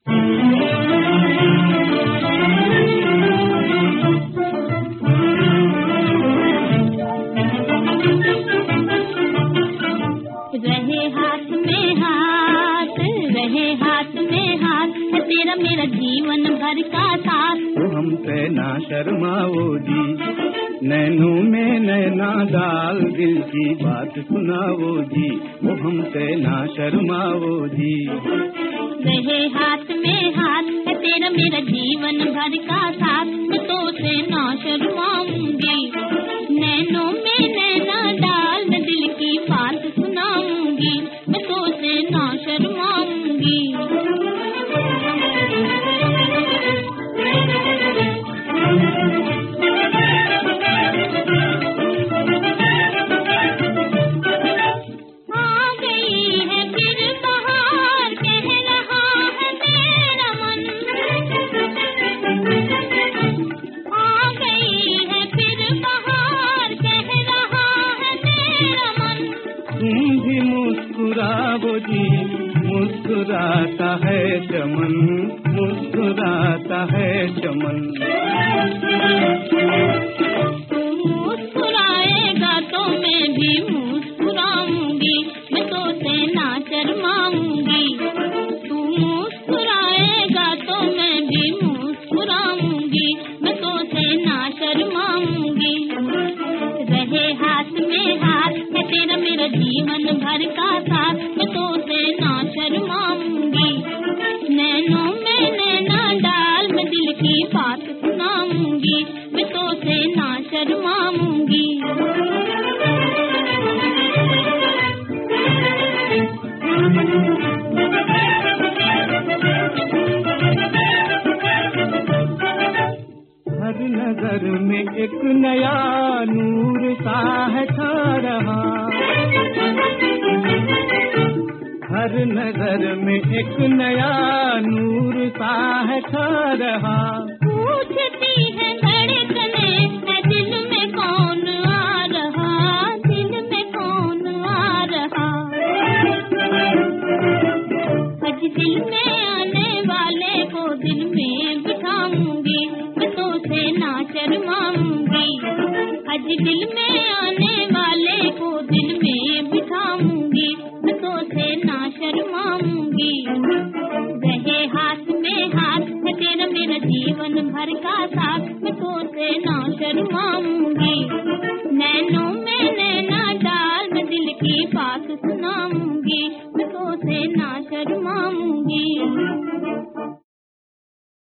रहे हाथ में हाथ, रहे हाथ में हाथ, तेरा मेरा जीवन भर का साथ। तो हमसे ना शर्माओ जी, नैनों में नैना डाल दिल की बात सुनाओ जी, वो हमसे ना शर्माओ जी। रहे हाथ में हाथ, तेरा मेरा जीवन भर का साथ, तो से ना शर्माऊंगी, नैनों में नैना डाल दिल की बात सुनाऊंगी, मैं तो से ना शर्माऊंगी। आ गई है फिर बहार, कह रहा है मेरा मन, आ गई है फिर बहार, कह रहा है मेरा मन। तुम भी मुस्कुराओ जी, मुस्कुराता है चमन, मुस्कुराता है चमन। तू मुस्कुराएगा तो मैं भी मुस्कुराऊंगी, मैं तो से ना शर्माऊंगी। तू मुस्कुराएगा तो मैं भी मुस्कुराऊंगी, मैं तो से ना शर्माऊंगी। रहे हाथ में हाथ, है तेरा मेरा जीवन भर का साथ, मैं तो से ना शर्माऊंगी, नैनों में नैना डाल मैं दिल की बात सुनाऊंगी, मैं तो से ना शर्माऊंगी। हर नजर में एक नया नूर सा है छा रहा, हर नजर में एक नया नूर सा है छा रहा। पूछती है धड़कने, है दिल में कौन आ रहा, दिल में कौन आ रहा। आज दिल में आने वाले को दिल में बिठाऊंगी, मैं तो से ना शर्माऊंगी। आज दिल में